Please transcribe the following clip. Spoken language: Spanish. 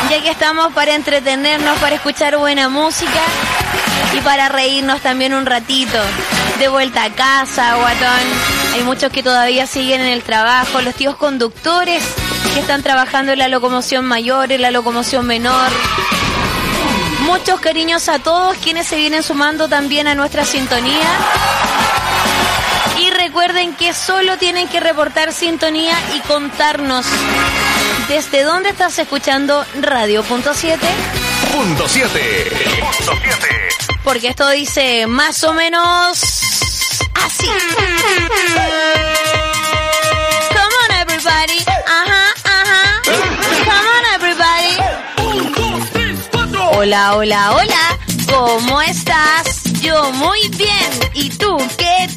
Ya que estamos para entretenernos, para escuchar buena música y para reírnos también un ratito. De vuelta a casa, guatón. Hay muchos que todavía siguen en el trabajo, los tíos conductores que están trabajando en la locomoción mayor, en la locomoción menor. Muchos cariños a todos quienes se vienen sumando también a nuestra sintonía. Y recuerden que solo tienen que reportar sintonía y contarnos desde dónde estás escuchando Radio.7. Punto 7. Porque esto dice más o menos así. Come on everybody. Ajá, ajá. Come on everybody. 1, 2, 3, 4. Hola, hola, hola. ¿Cómo estás? Yo muy bien. ¿Y tú qué